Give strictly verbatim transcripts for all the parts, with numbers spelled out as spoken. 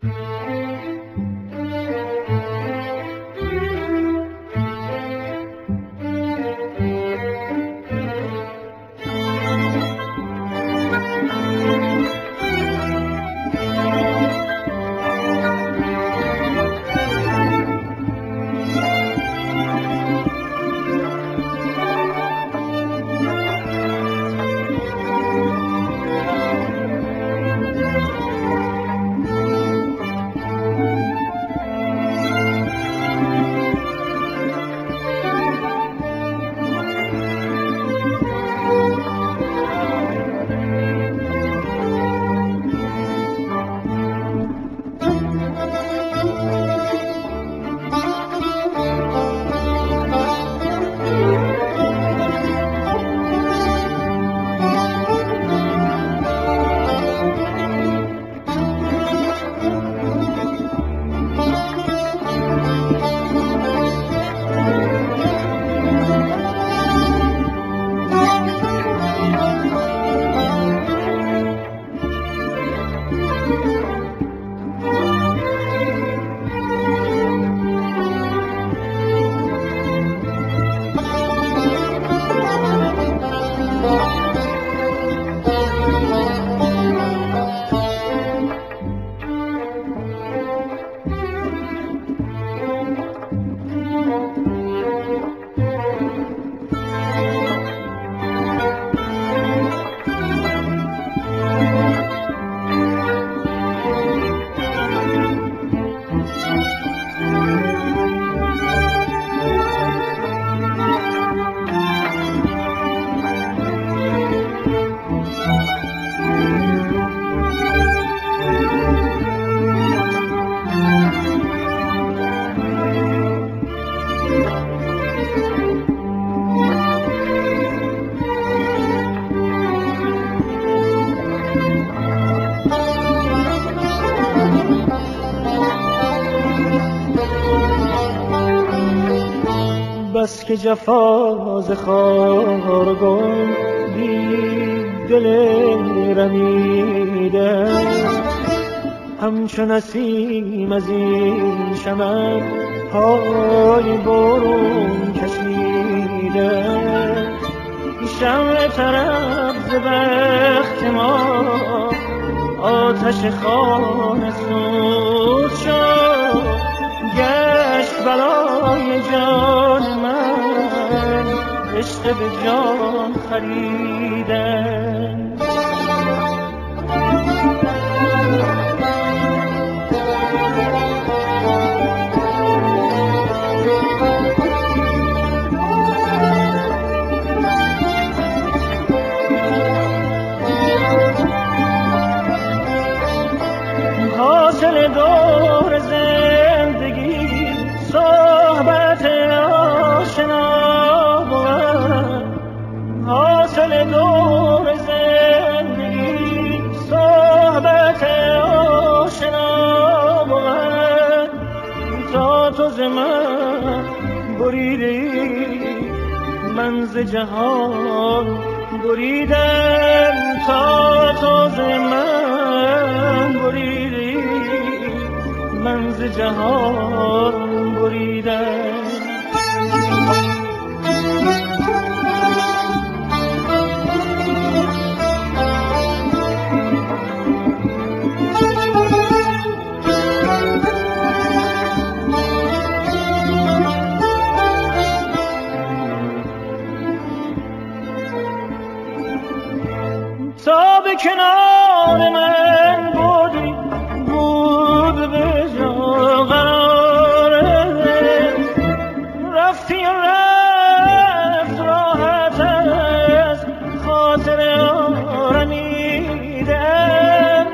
بس که جفاز خارگون بی دل رمیده، همچون نسیم از این شمن پای برون کشیده. شمع طرف ز بخت ما آتش خانه سوز شد، گشت بلای جان من عشق به جان خریدن. حاصل دور زندگی صحبت آشنا بود، حاصل دور زندگی صحبت آشنا بود. تا تو ز من بریدی من ز جهان بریدم، تا تو ز من بریدی من ز جهان بریدم. تا به کنار من بودی بود به جا قراره، رفتی رفت راحت از خاطر آرمیدم.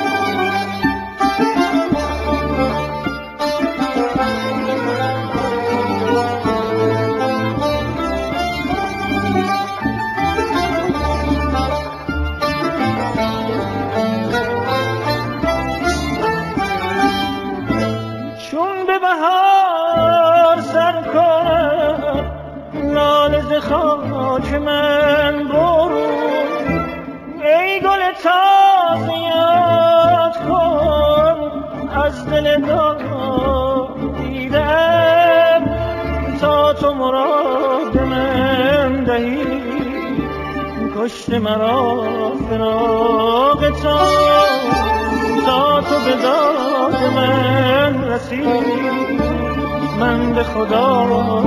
خاک من برون ای گل تازه یاد کن از دل داد دیدم تا تو مراد من دهی کشت مرا فراق تو تا تو به داد من رسی من به خدا